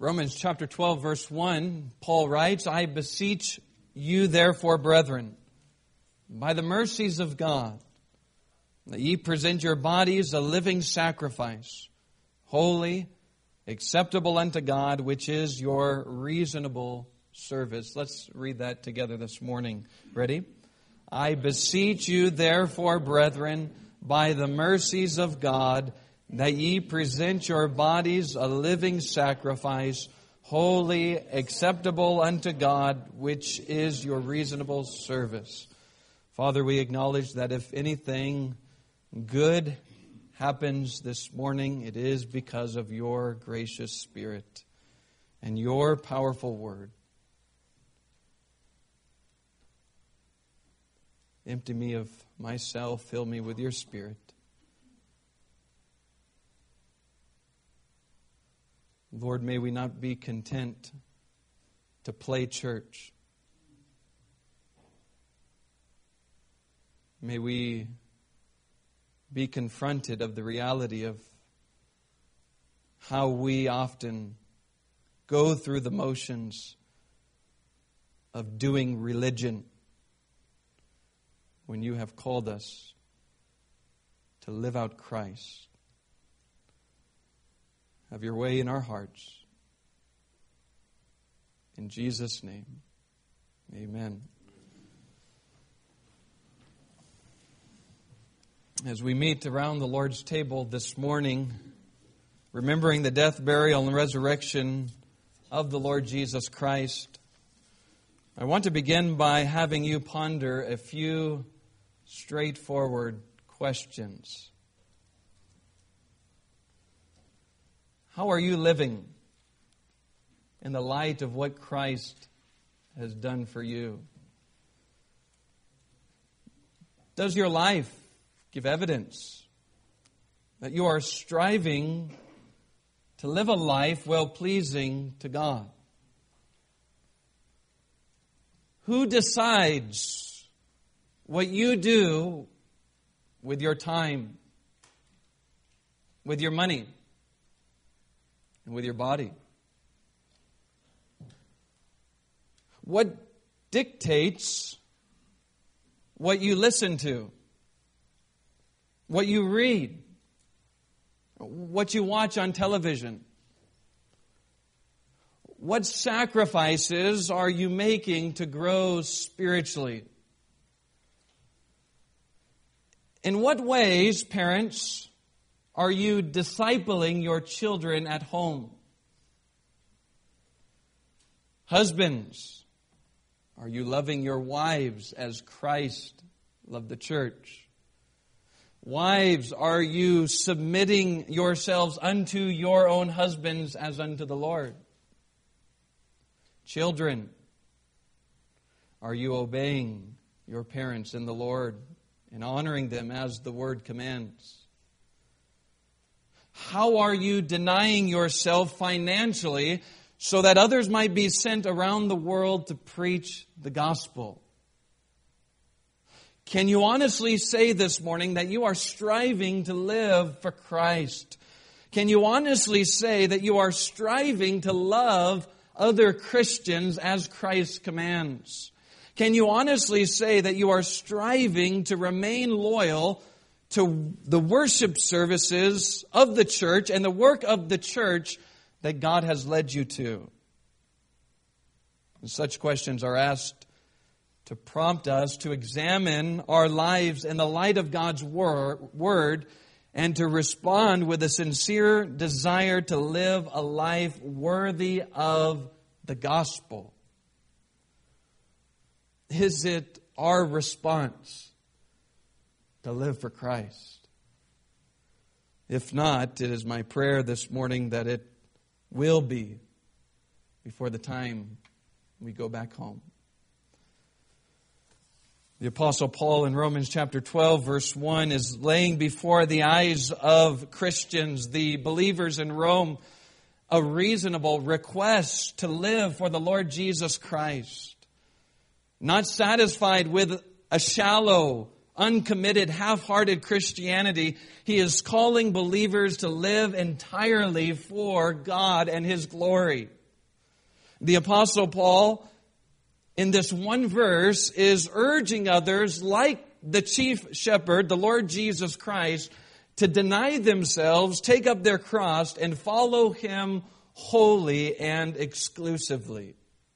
Romans chapter 12, verse 1, Paul writes, I beseech you therefore, brethren, by the mercies of God, that ye present your bodies a living sacrifice, holy, acceptable unto God, which is your reasonable service. Let's read that together this morning. Ready? I beseech you therefore, brethren, by the mercies of God, that ye present your bodies a living sacrifice, holy, acceptable unto God, which is your reasonable service. Father, we acknowledge that if anything good happens this morning, it is because of your gracious Spirit and your powerful word. Empty me of myself, fill me with your Spirit. Lord, may we not be content to play church. May we be confronted of the reality of how we often go through the motions of doing religion when you have called us to live out Christ. Have your way in our hearts. In Jesus' name, amen. As we meet around the Lord's table this morning, remembering the death, burial, and resurrection of the Lord Jesus Christ, I want to begin by having you ponder a few straightforward questions. How are you living in the light of what Christ has done for you? Does your life give evidence that you are striving to live a life well-pleasing to God? Who decides what you do with your time, with your money, and with your body? What dictates what you listen to, what you read, what you watch on television? What sacrifices are you making to grow spiritually? In what ways, parents, are you discipling your children at home? Husbands, are you loving your wives as Christ loved the church? Wives, are you submitting yourselves unto your own husbands as unto the Lord? Children, are you obeying your parents in the Lord and honoring them as the Word commands? How are you denying yourself financially so that others might be sent around the world to preach the gospel? Can you honestly say this morning that you are striving to live for Christ? Can you honestly say that you are striving to love other Christians as Christ commands? Can you honestly say that you are striving to remain loyal to the worship services of the church and the work of the church that God has led you to? And such questions are asked to prompt us to examine our lives in the light of God's Word and to respond with a sincere desire to live a life worthy of the gospel. Is it our response to live for Christ? If not, it is my prayer this morning that it will be before the time we go back home. The Apostle Paul in Romans chapter 12, verse 1 is laying before the eyes of Christians, the believers in Rome, a reasonable request to live for the Lord Jesus Christ. Not satisfied with a shallow uncommitted, half-hearted Christianity. He is calling believers to live entirely for God and His glory. The Apostle Paul, in this one verse, is urging others, like the chief shepherd, the Lord Jesus Christ, to deny themselves, take up their cross, and follow Him wholly and exclusively.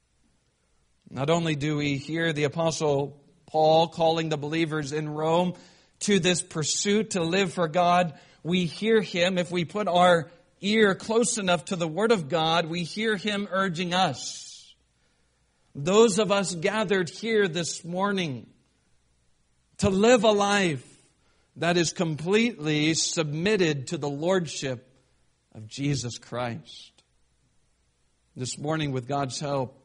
Not only do we hear the Apostle Paul calling the believers in Rome to this pursuit to live for God, we hear him, if we put our ear close enough to the Word of God, we hear him urging us. Those of us gathered here this morning to live a life that is completely submitted to the Lordship of Jesus Christ. This morning, with God's help,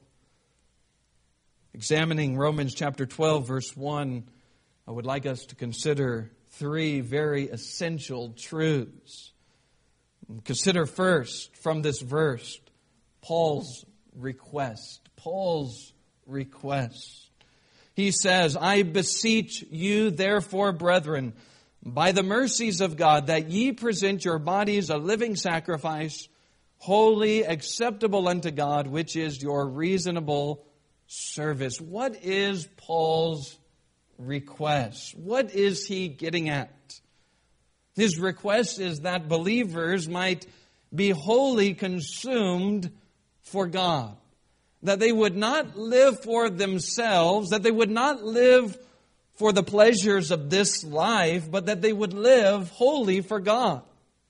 examining Romans chapter 12, verse 1, I would like us to consider three very essential truths. Consider first, from this verse, Paul's request. Paul's request. He says, I beseech you, therefore, brethren, by the mercies of God, that ye present your bodies a living sacrifice, holy, acceptable unto God, which is your reasonable service. What is Paul's request? What is he getting at? His request is that believers might be wholly consumed for God. That they would not live for themselves, that they would not live for the pleasures of this life, but that they would live wholly for God.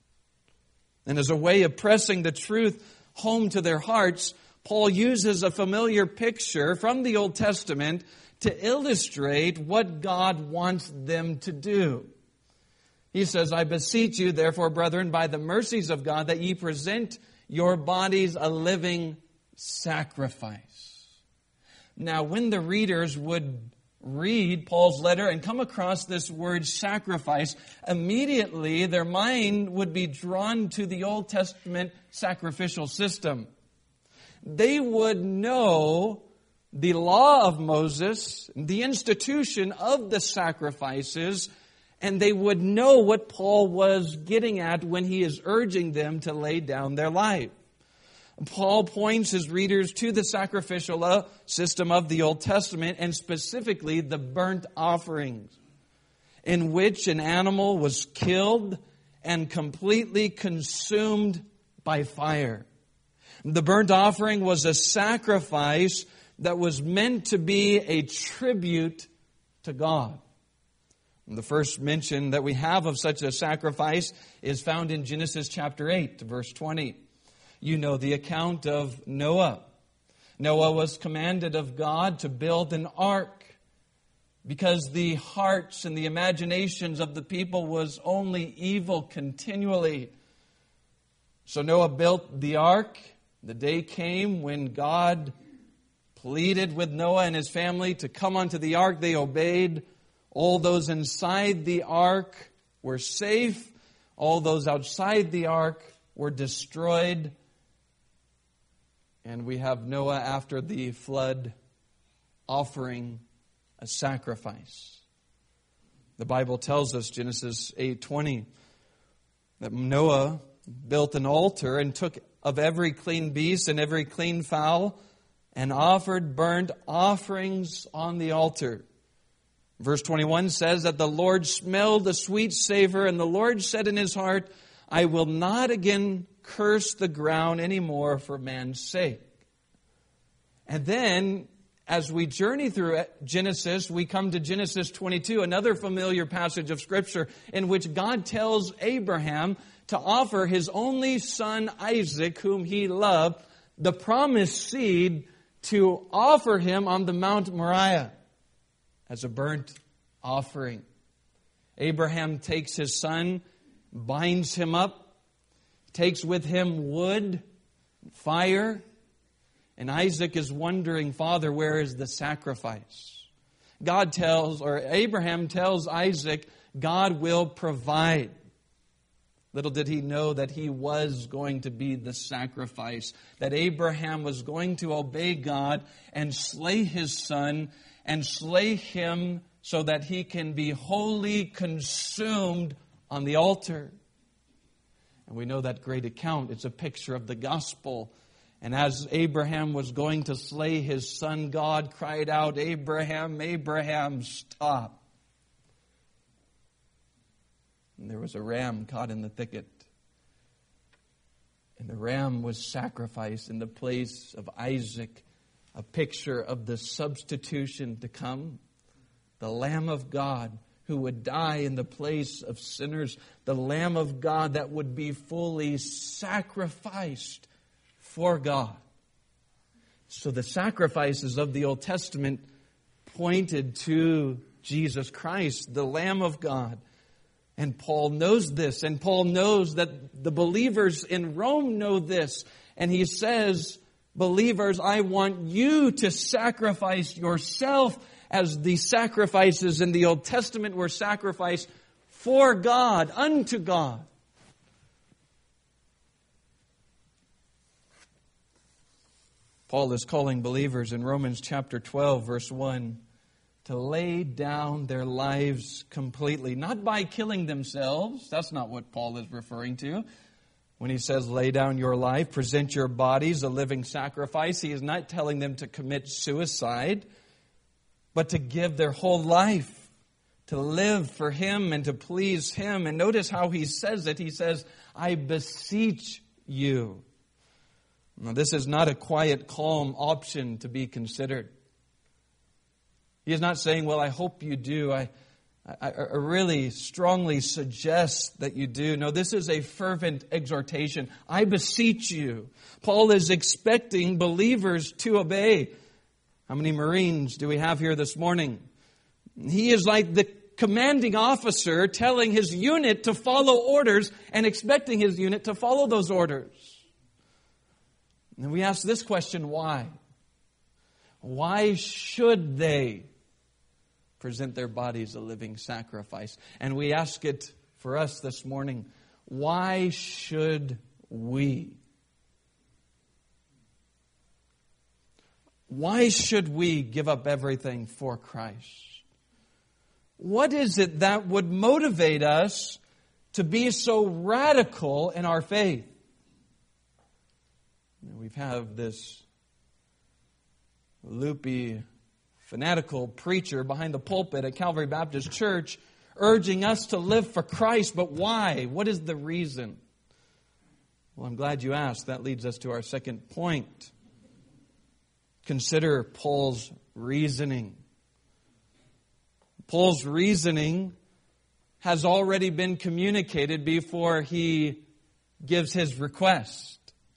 And as a way of pressing the truth home to their hearts, Paul uses a familiar picture from the Old Testament to illustrate what God wants them to do. He says, I beseech you, therefore, brethren, by the mercies of God, that ye present your bodies a living sacrifice. Now, when the readers would read Paul's letter and come across this word sacrifice, immediately their mind would be drawn to the Old Testament sacrificial system. They would know the law of Moses, the institution of the sacrifices, and they would know what Paul was getting at when he is urging them to lay down their life. Paul points his readers to the sacrificial system of the Old Testament, and specifically the burnt offerings, in which an animal was killed and completely consumed by fire. The burnt offering was a sacrifice that was meant to be a tribute to God. And the first mention that we have of such a sacrifice is found in Genesis chapter 8, verse 20. You know the account of Noah. Noah was commanded of God to build an ark because the hearts and the imaginations of the people was only evil continually. So Noah built the ark. The day came when God pleaded with Noah and his family to come onto the ark. They obeyed. All those inside the ark were safe. All those outside the ark were destroyed. And we have Noah, after the flood, offering a sacrifice. The Bible tells us, Genesis 8:20, that Noah built an altar and took of every clean beast and every clean fowl and offered burnt offerings on the altar. Verse 21 says that the Lord smelled a sweet savor, and the Lord said in his heart, I will not again curse the ground anymore for man's sake. And then, as we journey through Genesis, we come to Genesis 22, another familiar passage of Scripture, in which God tells Abraham to offer his only son Isaac, whom he loved, the promised seed, to offer him on the Mount Moriah as a burnt offering. Abraham takes his son, binds him up, takes with him wood, fire, and Isaac is wondering, Father, where is the sacrifice? Abraham tells Isaac, God will provide. Little did he know that he was going to be the sacrifice, that Abraham was going to obey God and slay his son, and slay him so that he can be wholly consumed on the altar. And we know that great account. It's a picture of the gospel. And as Abraham was going to slay his son, God cried out, "Abraham, Abraham, stop." And there was a ram caught in the thicket. And the ram was sacrificed in the place of Isaac, a picture of the substitution to come. The Lamb of God who would die in the place of sinners. The Lamb of God that would be fully sacrificed for God. So the sacrifices of the Old Testament pointed to Jesus Christ, the Lamb of God. And Paul knows this, and Paul knows that the believers in Rome know this. And he says, believers, I want you to sacrifice yourself as the sacrifices in the Old Testament were sacrificed for God, unto God. Paul is calling believers in Romans chapter 12, verse 1, to lay down their lives completely. Not by killing themselves. That's not what Paul is referring to. When he says lay down your life, present your bodies a living sacrifice, he is not telling them to commit suicide, but to give their whole life, to live for Him and to please Him. And notice how he says it. He says, I beseech you. Now, this is not a quiet, calm option to be considered. He is not saying, well, I hope you do. I really strongly suggest that you do. No, this is a fervent exhortation. I beseech you. Paul is expecting believers to obey. How many Marines do we have here this morning? He is like the commanding officer telling his unit to follow orders and expecting his unit to follow those orders. And we ask this question, why? Why should they present their bodies a living sacrifice? And we ask it for us this morning, why should we? Why should we give up everything for Christ? What is it that would motivate us to be so radical in our faith? We have this loopy, fanatical preacher behind the pulpit at Calvary Baptist Church urging us to live for Christ, but why? What is the reason? Well, I'm glad you asked. That leads us to our second point. Consider Paul's reasoning. Paul's reasoning has already been communicated before he gives his request.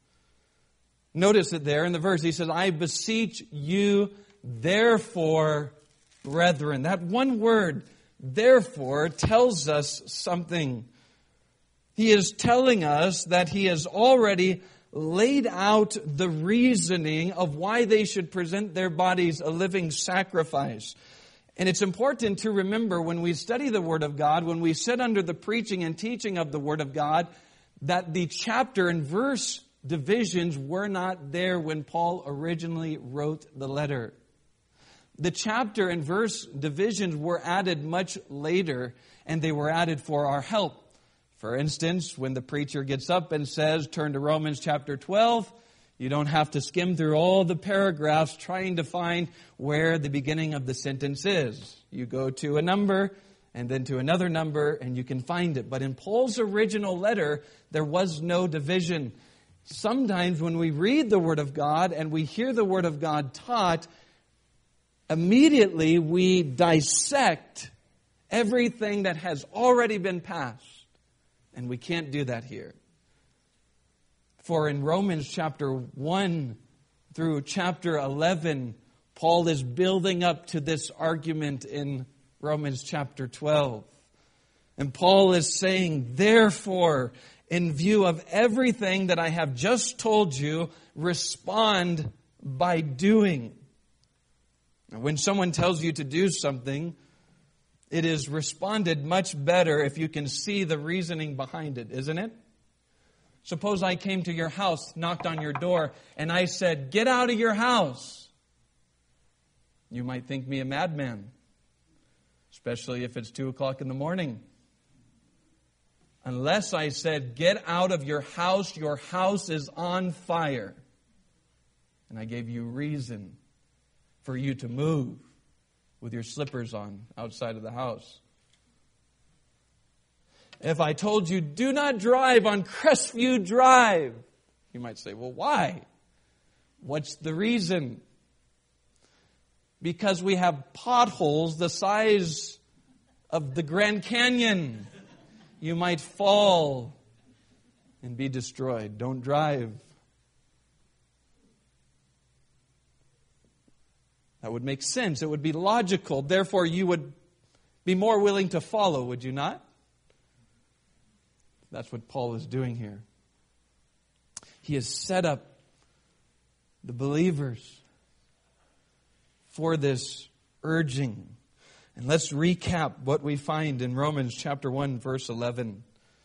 Notice it there in the verse. He says, I beseech you, therefore, brethren. That one word, therefore, tells us something. He is telling us that he has already laid out the reasoning of why they should present their bodies a living sacrifice. And it's important to remember when we study the Word of God, when we sit under the preaching and teaching of the Word of God, that the chapter and verse divisions were not there when Paul originally wrote the letter. The chapter and verse divisions were added much later, and they were added for our help. For instance, when the preacher gets up and says, turn to Romans chapter 12, you don't have to skim through all the paragraphs trying to find where the beginning of the sentence is. You go to a number and then to another number and you can find it. But in Paul's original letter, there was no division. Sometimes when we read the Word of God and we hear the Word of God taught, immediately we dissect everything that has already been passed. And we can't do that here. For in Romans chapter 1 through chapter 11, Paul is building up to this argument in Romans chapter 12. And Paul is saying, therefore, in view of everything that I have just told you, respond by doing. When someone tells you to do something, it is responded much better if you can see the reasoning behind it, isn't it? Suppose I came to your house, knocked on your door, and I said, get out of your house. You might think me a madman. especially if it's 2 o'clock in the morning. Unless I said, get out of your house is on fire. And I gave you reason for you to move with your slippers on outside of the house. If I told you, do not drive on Crestview Drive, you might say, well, why? What's the reason? Because we have potholes the size of the Grand Canyon. You might fall and be destroyed. Don't drive. That would make sense. It would be logical. Therefore, you would be more willing to follow, would you not? That's what Paul is doing here. He has set up the believers for this urging. And let's recap what we find in Romans chapter 1, verse 11.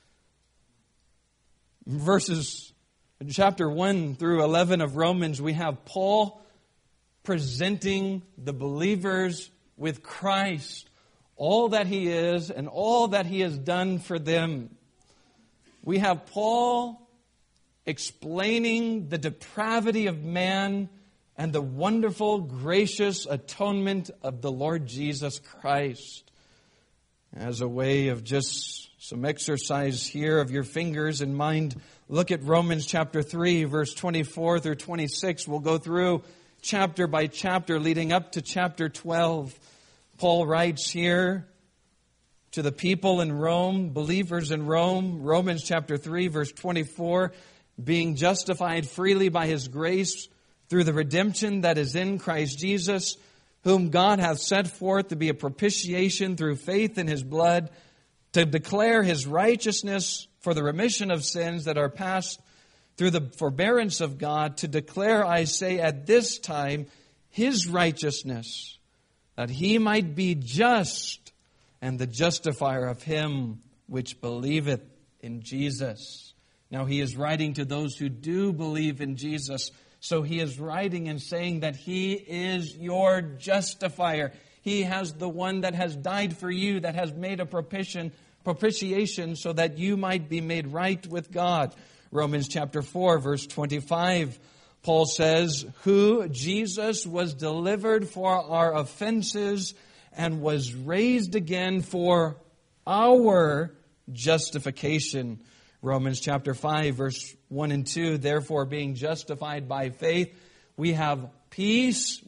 Verses chapter 1 through 11 of Romans, we have Paul presenting the believers with Christ, all that He is and all that He has done for them. We have Paul explaining the depravity of man and the wonderful, gracious atonement of the Lord Jesus Christ. As a way of just some exercise here of your fingers and mind, look at Romans chapter 3, verse 24 through 26. We'll go through chapter by chapter leading up to chapter 12. Paul writes here to the people in Rome, believers in Rome, Romans chapter 3, verse 24, being justified freely by His grace through the redemption that is in Christ Jesus, whom God hath set forth to be a propitiation through faith in His blood, to declare His righteousness for the remission of sins that are past through the forbearance of God, to declare, I say, at this time, His righteousness, that He might be just and the justifier of him which believeth in Jesus. Now he is writing to those who do believe in Jesus. So he is writing and saying that He is your justifier. He has the one that has died for you, that has made a propitiation so that you might be made right with God. Romans chapter 4, verse 25, Paul says, who Jesus was delivered for our offenses and was raised again for our justification. Romans chapter 5, verse 1 and 2, therefore being justified by faith, we have peace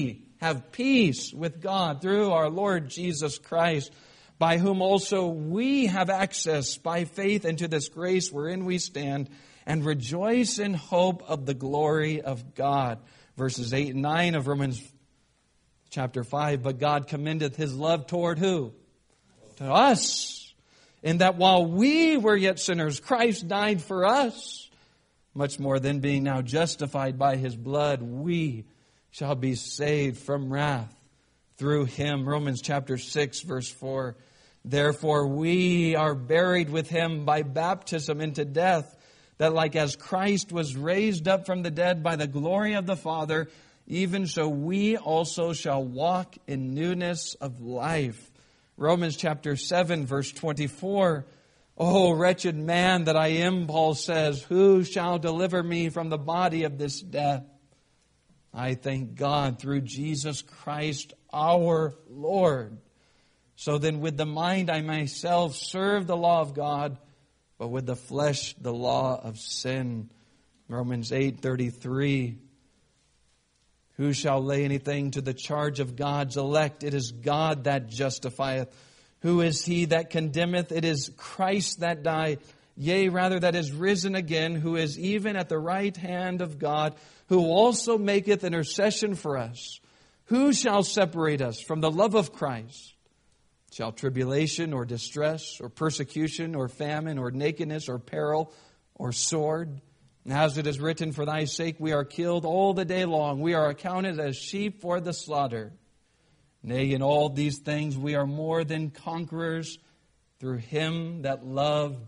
with God through our Lord Jesus Christ, by whom also we have access by faith into this grace wherein we stand, and rejoice in hope of the glory of God. Verses 8 and 9 of Romans chapter 5, but God commendeth His love toward who? To us. In that while we were yet sinners, Christ died for us. Much more than being now justified by His blood, we shall be saved from wrath through Him. Romans chapter 6, verse 4. Therefore we are buried with Him by baptism into death, that like as Christ was raised up from the dead by the glory of the Father, even so we also shall walk in newness of life. Romans chapter 7, verse 24. Oh, wretched man that I am, Paul says, who shall deliver me from the body of this death? I thank God through Jesus Christ our Lord. So then with the mind I myself serve the law of God, but with the flesh the law of sin. Romans 8:33. Who shall lay anything to the charge of God's elect? It is God that justifieth. Who is he that condemneth? It is Christ that died, yea, rather that is risen again, who is even at the right hand of God, who also maketh intercession for us. Who shall separate us from the love of Christ? Shall tribulation or distress or persecution or famine or nakedness or peril or sword? As it is written, for thy sake we are killed all the day long. We are accounted as sheep for the slaughter. Nay, in all these things we are more than conquerors through Him that loved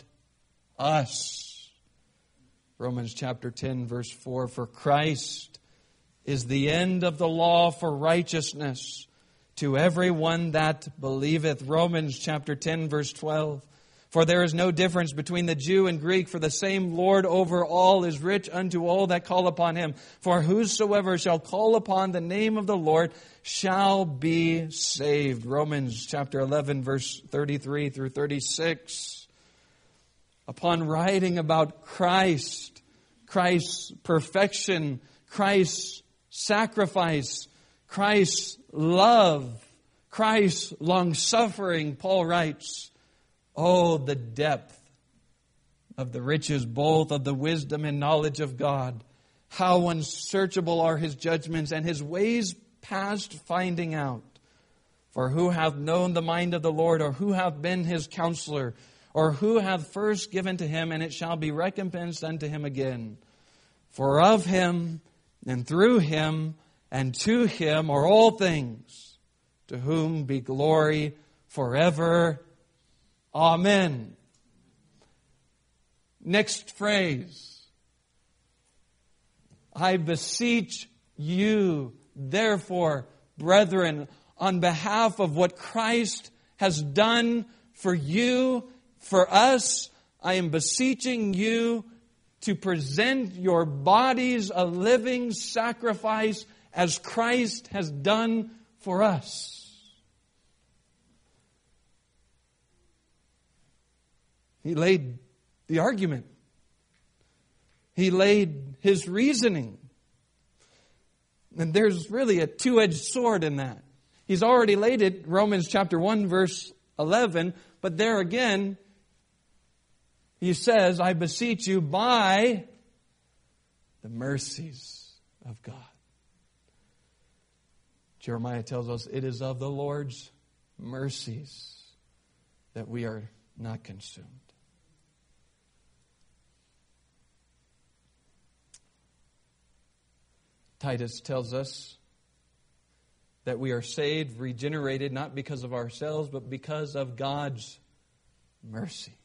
us. Romans chapter 10, verse 4. For Christ is the end of the law for righteousness to everyone that believeth. Romans chapter 10, verse 12. For there is no difference between the Jew and Greek, for the same Lord over all is rich unto all that call upon Him. For whosoever shall call upon the name of the Lord shall be saved. Romans chapter 11, verse 33 through 36. Upon writing about Christ, Christ's perfection, Christ's sacrifice, Christ's love, Christ's long-suffering, Paul writes, oh, the depth of the riches, both of the wisdom and knowledge of God. How unsearchable are His judgments and His ways past finding out. For who hath known the mind of the Lord, or who hath been His counselor, or who hath first given to Him, and it shall be recompensed unto Him again. For of Him, and through Him, and to Him are all things, to whom be glory forever. Amen. Next phrase. I beseech you, therefore, brethren, on behalf of what Christ has done for you, for us, I am beseeching you to present your bodies a living sacrifice as Christ has done for us. He laid the argument. He laid His reasoning. And there's really a two-edged sword in that. He's already laid it, Romans chapter 1, verse 11. But there again, he says, I beseech you by the mercies of God. Jeremiah tells us it is of the Lord's mercies that we are not consumed. Titus tells us that we are saved, regenerated, not because of ourselves, but because of God's mercy.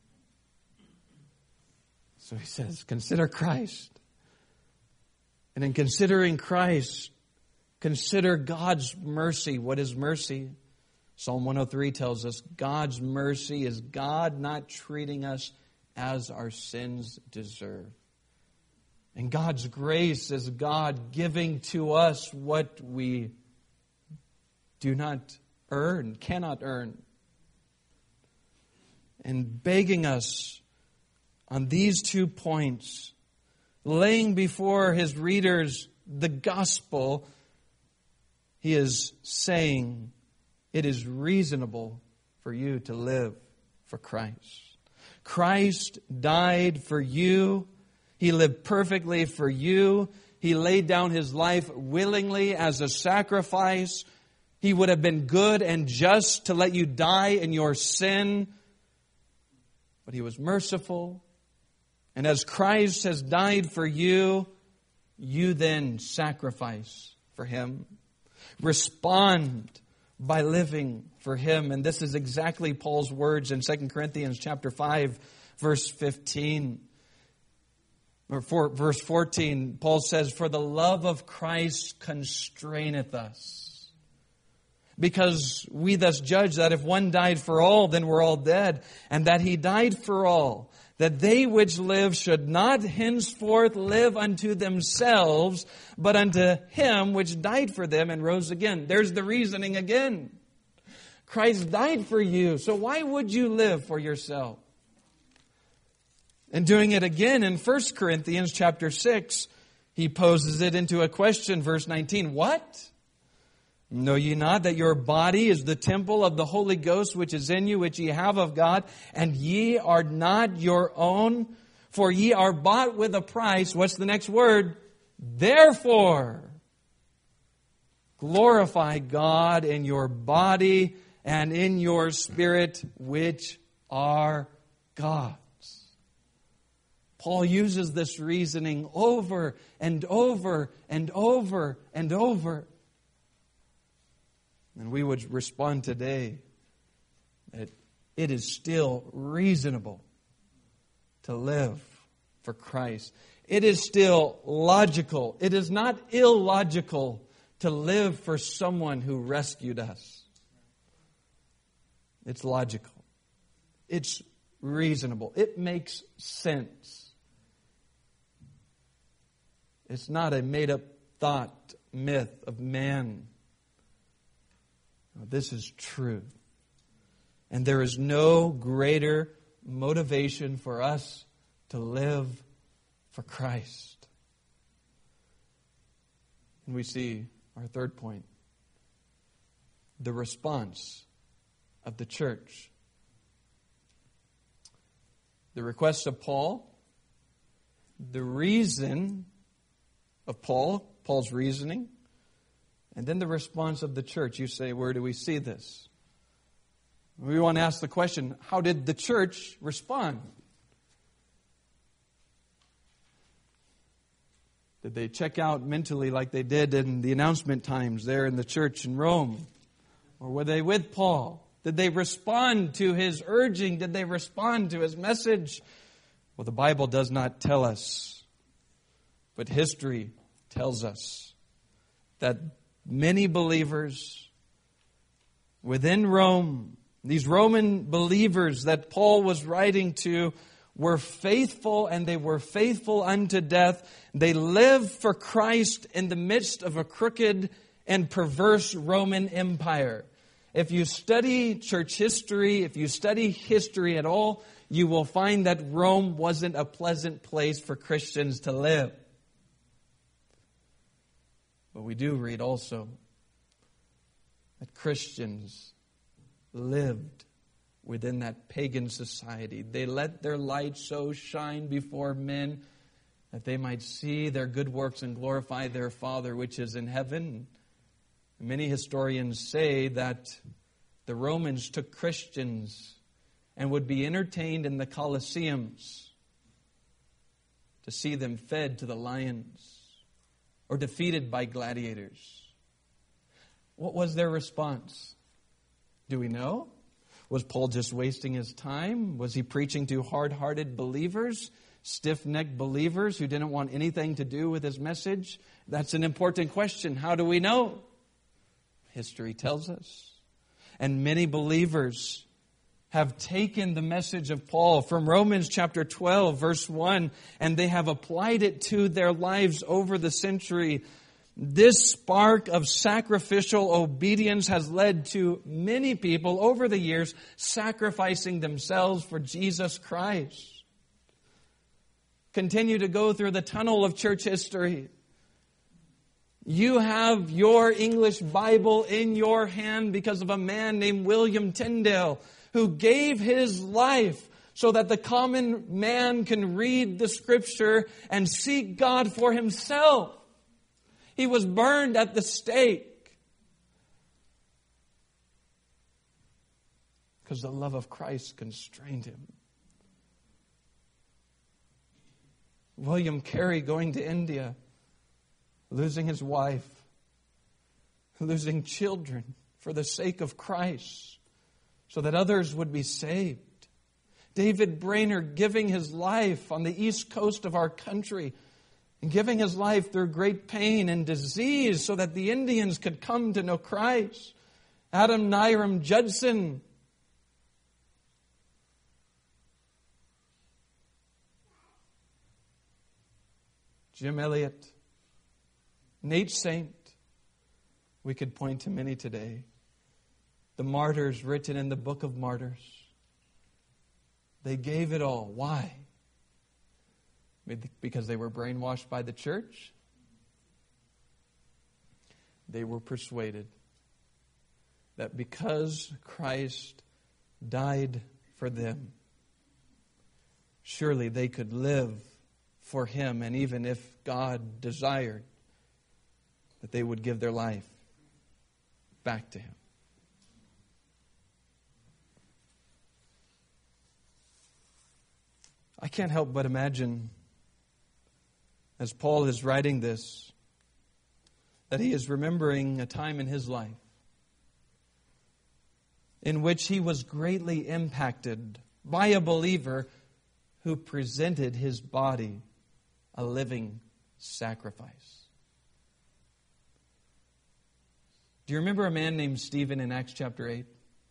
So he says, consider Christ. And in considering Christ, consider God's mercy. What is mercy? Psalm 103 tells us God's mercy is God not treating us as our sins deserve. And God's grace is God giving to us what we do not earn, cannot earn. And begging us on these 2 points, laying before His readers the gospel, He is saying it is reasonable for you to live for Christ. Christ died for you. He lived perfectly for you. He laid down His life willingly as a sacrifice. He would have been good and just to let you die in your sin. But He was merciful. And as Christ has died for you, you then sacrifice for Him. Respond by living for Him. And this is exactly Paul's words in 2 Corinthians chapter 5, verse 15. Or verse 14, Paul says, for the love of Christ constraineth us. Because we thus judge that if one died for all, then we're all dead. And that He died for all, that they which live should not henceforth live unto themselves, but unto Him which died for them and rose again. There's the reasoning again. Christ died for you, so why would you live for yourself? And doing it again in 1 Corinthians chapter 6, he poses it into a question, verse 19. What? Know ye not that your body is the temple of the Holy Ghost which is in you, which ye have of God, and ye are not your own? For ye are bought with a price. What's the next word? Therefore, glorify God in your body and in your spirit, which are God's. Paul uses this reasoning over and over and over and over. And we would respond today that it is still reasonable to live for Christ. It is still logical. It is not illogical to live for someone who rescued us. It's logical. It's reasonable. It makes sense. It's not a made-up thought, myth of man. No, this is true. And there is no greater motivation for us to live for Christ. And we see our third point, the response of the church. The request of Paul, the reason of Paul's reasoning, and then the response of the church. You say, where do we see this? We want to ask the question, how did the church respond? Did they check out mentally like they did in the announcement times there in the church in Rome? Or were they with Paul? Did they respond to his urging? Did they respond to his message? Well, the Bible does not tell us, but history tells us that many believers within Rome, these Roman believers that Paul was writing to, were faithful, and they were faithful unto death. They lived for Christ in the midst of a crooked and perverse Roman Empire. If you study church history, if you study history at all, you will find that Rome wasn't a pleasant place for Christians to live. But we do read also that Christians lived within that pagan society. They let their light so shine before men that they might see their good works and glorify their Father which is in heaven. Many historians say that the Romans took Christians and would be entertained in the Colosseums to see them fed to the lions or defeated by gladiators. What was their response? Do we know? Was Paul just wasting his time? Was he preaching to hard-hearted believers, stiff-necked believers who didn't want anything to do with his message? That's an important question. How do we know? History tells us. And many believers have taken the message of Paul from Romans chapter 12, verse 1, and they have applied it to their lives over the century. This spark of sacrificial obedience has led to many people over the years sacrificing themselves for Jesus Christ. Continue to go through the tunnel of church history. You have your English Bible in your hand because of a man named William Tyndale who gave his life so that the common man can read the Scripture and seek God for himself. He was burned at the stake because the love of Christ constrained him. William Carey going to India, losing his wife, losing children for the sake of Christ so that others would be saved. David Brainerd giving his life on the east coast of our country and giving his life through great pain and disease so that the Indians could come to know Christ. Adam Nyram Judson, Jim Elliot, Nate Saint. We could point to many today. The martyrs written in the book of Martyrs. They gave it all. Why? Because they were brainwashed by the church? They were persuaded that because Christ died for them, surely they could live for Him, and even if God desired, that they would give their life back to Him. I can't help but imagine, as Paul is writing this, that he is remembering a time in his life in which he was greatly impacted by a believer who presented his body a living sacrifice. Do you remember a man named Stephen in Acts chapter 8?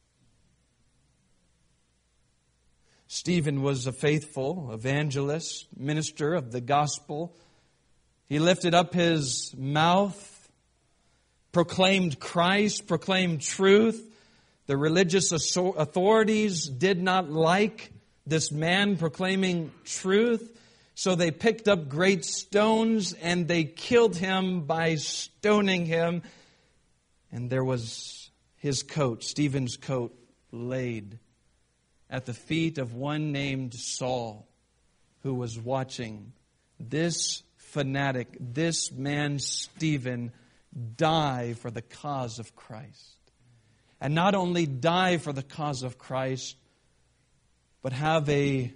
Stephen was a faithful evangelist, minister of the gospel. He lifted up his mouth, proclaimed Christ, proclaimed truth. The religious authorities did not like this man proclaiming truth, so they picked up great stones and they killed him by stoning him. And there was his coat, Stephen's coat, laid at the feet of one named Saul, who was watching this fanatic, this man Stephen, die for the cause of Christ. And not only die for the cause of Christ, but have a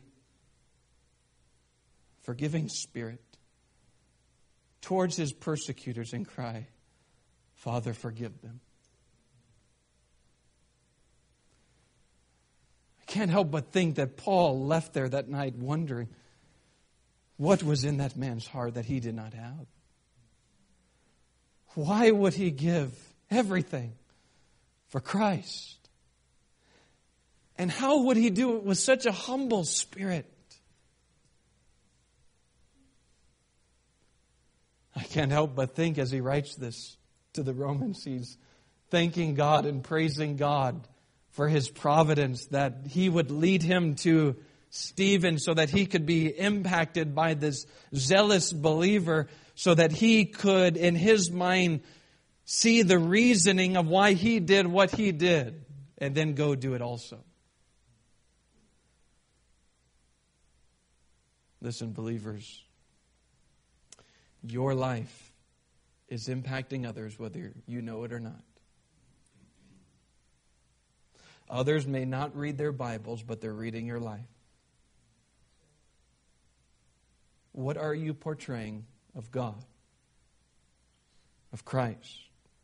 forgiving spirit towards his persecutors and cry, Father, forgive them. I can't help but think that Paul left there that night wondering what was in that man's heart that he did not have. Why would he give everything for Christ? And how would he do it with such a humble spirit? I can't help but think as he writes this to the Romans, he's thanking God and praising God for His providence, that He would lead him to Stephen so that he could be impacted by this zealous believer, so that he could, in his mind, see the reasoning of why he did what he did, and then go do it also. Listen, believers, your life is impacting others whether you know it or not. Others may not read their Bibles, but they're reading your life. What are you portraying of God, of Christ?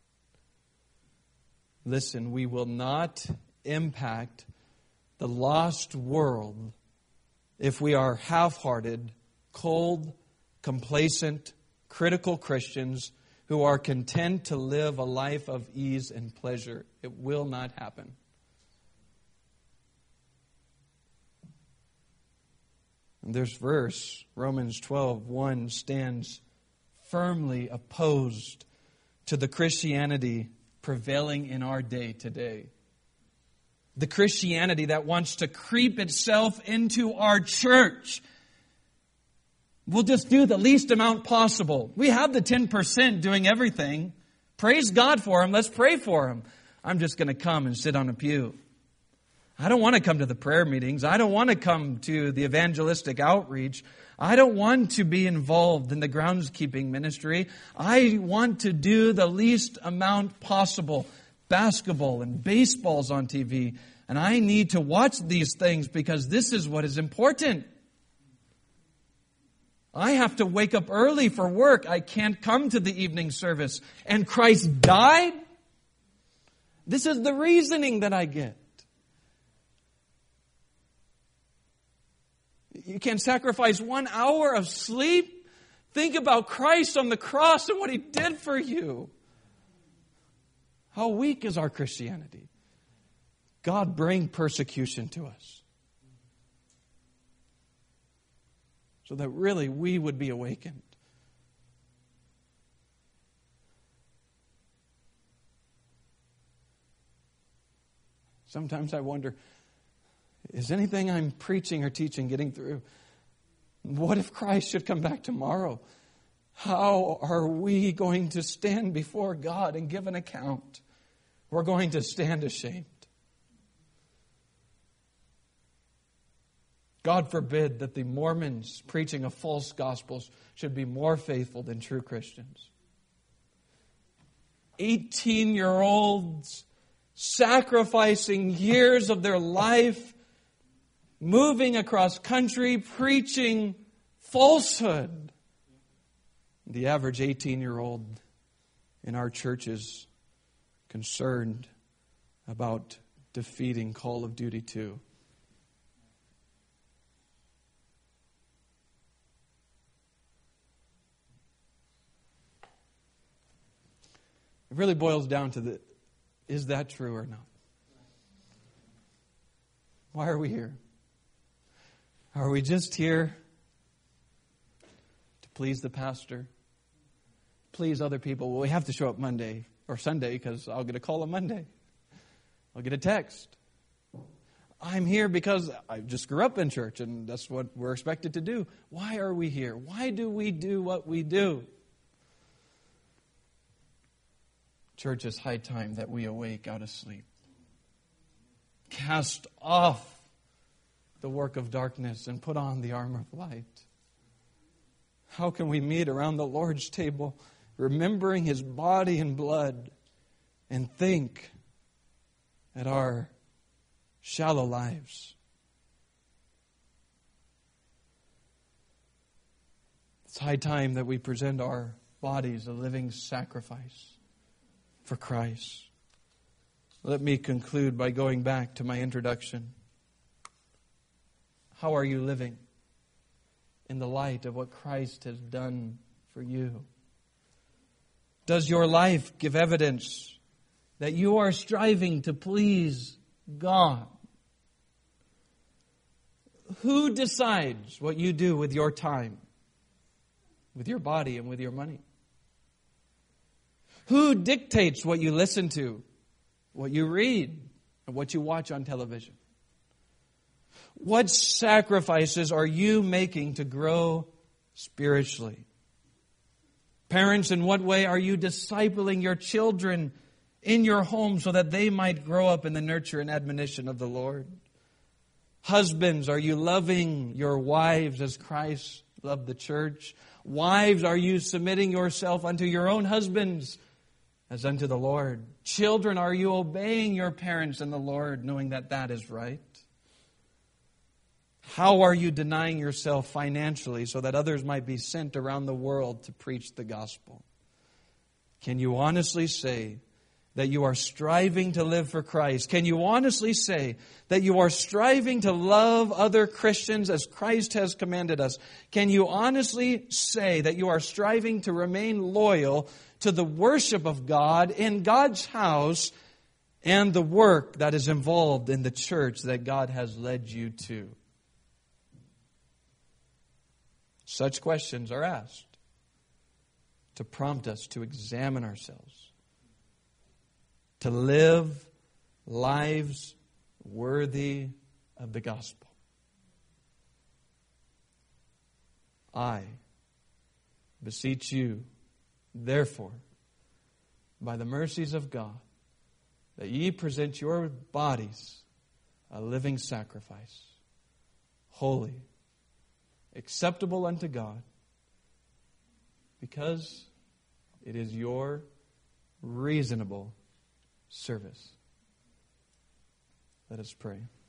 Listen, we will not impact the lost world if we are half-hearted, cold, complacent, critical Christians who are content to live a life of ease and pleasure. It will not happen. And this verse, Romans 12:1, stands firmly opposed to the Christianity prevailing in our day today. The Christianity that wants to creep itself into our church. We'll just do the least amount possible. We have the 10% doing everything. Praise God for them. Let's pray for them. I'm just going to come and sit on a pew. I don't want to come to the prayer meetings. I don't want to come to the evangelistic outreach. I don't want to be involved in the groundskeeping ministry. I want to do the least amount possible. Basketball and baseball's on TV. And I need to watch these things because this is what is important. I have to wake up early for work. I can't come to the evening service. And Christ died? This is the reasoning that I get. You can sacrifice 1 hour of sleep. Think about Christ on the cross and what He did for you. How weak is our Christianity? God, bring persecution to us, so that really we would be awakened. Sometimes I wonder, is anything I'm preaching or teaching getting through? What if Christ should come back tomorrow? How are we going to stand before God and give an account? We're going to stand ashamed. God forbid that the Mormons preaching of false gospels should be more faithful than true Christians. 18-year-olds sacrificing years of their life, moving across country, preaching falsehood. The average 18-year-old in our church is concerned about defeating Call of Duty 2. It really boils down to Is that true or not? Why are we here? Are we just here to please the pastor? Please other people? Well, we have to show up Monday or Sunday because I'll get a call on Monday. I'll get a text. I'm here because I just grew up in church and that's what we're expected to do. Why are we here? Why do we do what we do? Church, it's high time that we awake out of sleep. Cast off the work of darkness and put on the armor of light. How can we meet around the Lord's table, remembering His body and blood, and think at our shallow lives? It's high time that we present our bodies a living sacrifice for Christ. Let me conclude by going back to my introduction. How are you living in the light of what Christ has done for you? Does your life give evidence that you are striving to please God? Who decides what you do with your time, with your body, and with your money? Who dictates what you listen to, what you read, and what you watch on television? What sacrifices are you making to grow spiritually? Parents, in what way are you discipling your children in your home so that they might grow up in the nurture and admonition of the Lord? Husbands, are you loving your wives as Christ loved the church? Wives, are you submitting yourself unto your own husbands as unto the Lord? Children, are you obeying your parents in the Lord, knowing that that is right? How are you denying yourself financially so that others might be sent around the world to preach the gospel? Can you honestly say that you are striving to live for Christ? Can you honestly say that you are striving to love other Christians as Christ has commanded us? Can you honestly say that you are striving to remain loyal to the worship of God in God's house and the work that is involved in the church that God has led you to? Such questions are asked to prompt us to examine ourselves, to live lives worthy of the gospel. I beseech you, therefore, by the mercies of God, that ye present your bodies a living sacrifice, holy, acceptable unto God, because it is your reasonable service. Let us pray.